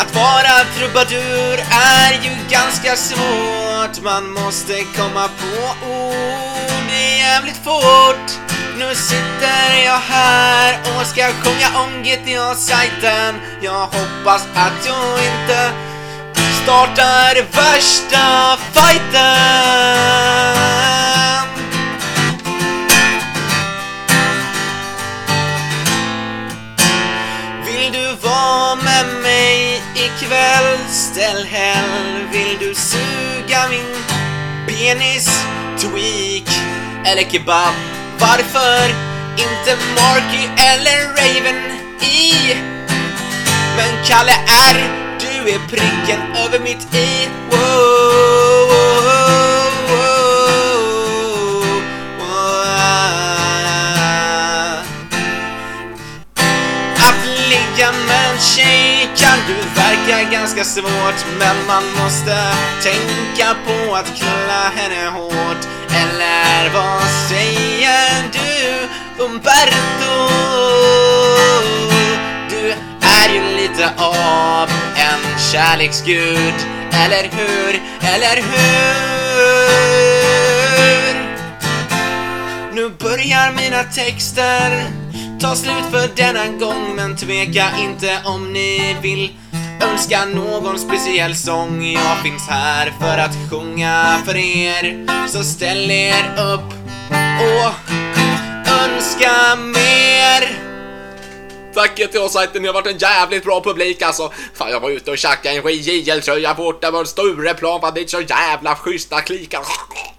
Att vara trubadur är ju ganska svårt. Man måste komma på ord jävligt fort. Nu sitter jag här och ska sjunga om GTA-sajten. Jag hoppas att jag inte startar värsta fighten. Vill du vara med mig ikväll? Ställ hell. Vill du suga min penis? Tweak eller kebab? Varför inte Marky eller Raven i? Men Kalle R, du är pricken över mitt i. Wow, wow, wow, wow. Att ligga med en tjej kan du verka ganska svårt, men man måste tänka på att knulla henne hårt. Eller vad säger du, Umberto? Du är ju lite av en kärleksgud, eller hur? Eller hur? Nu börjar mina texter ta slut för denna gång, men tveka inte om ni vill önska någon speciell sång. Jag finns här för att sjunga för er, så ställ er upp och önska mer. Tack GTA-sajten, ni har varit en jävligt bra publik alltså. Fan, jag var ute och tjackade en JL-tröja bort där var Stureplan, var det så jävla schyssta klikar.